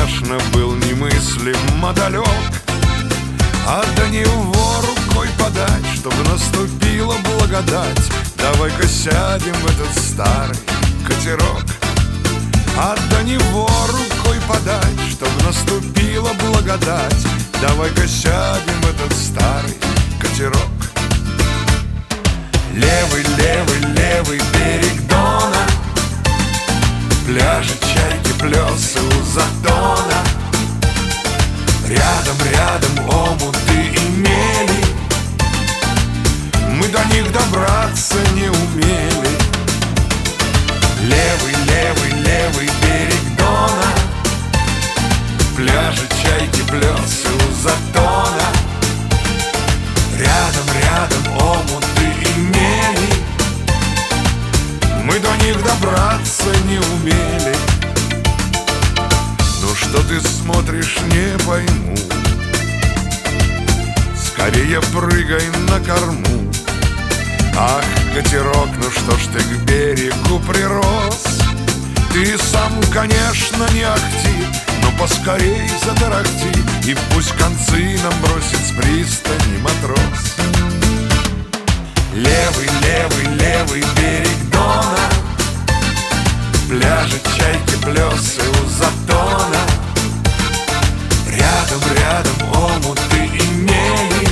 конечно, был немыслимо далек. А до него рукой подать, чтобы наступила благодать. Давай-ка сядем в этот старый катерок. А до него рукой подать, чтобы наступила благодать. Давай-ка сядем в этот старый катерок. Левый, левый, левый берег Дона, пляжи, чайки, плесы у затона. Рядом, рядом омуты и мели, мы до них добраться не умели. Левый, левый, левый берег Дона, пляжи, чайки, плесы у затона. Рядом, рядом омуты и мели, мы до них добраться не умели. Ну что ты смотришь, не пойму, скорее прыгай на корму. Ах, катерок, ну что ж ты к берегу прирос? Ты сам, конечно, не ахти, но поскорей затарахти, и пусть концы нам бросит с пристани матрос. Левый, левый, левый берег Дона, пляжи, чайки, плесы у затона. Рядом, рядом омуты и мели,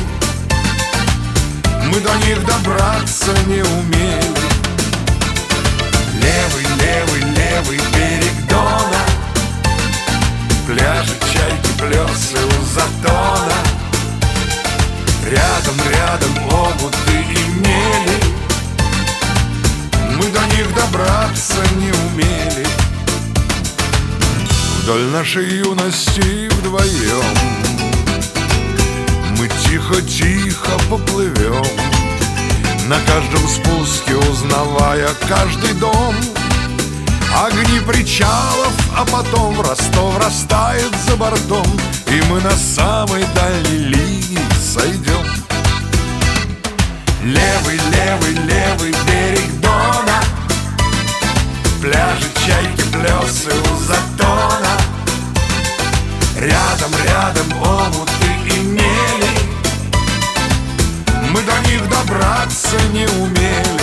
мы до них добраться не умели. Левый, левый, левый берег Дона, пляжи, чайки, плесы у затона. Рядом, рядом омуты и мели, мы до них добраться не умели. Вдоль нашей юности вдвоем мы тихо-тихо поплывем, на каждом спуске узнавая каждый дом. Огни причалов, а потом в Ростов растает за бортом, и мы на самой дальней линии сойдем. Левый, левый, левый берег Дона, пляжи, чайки, плесы у затона. Рядом, рядом омуты и мели, мы до них добраться не умели.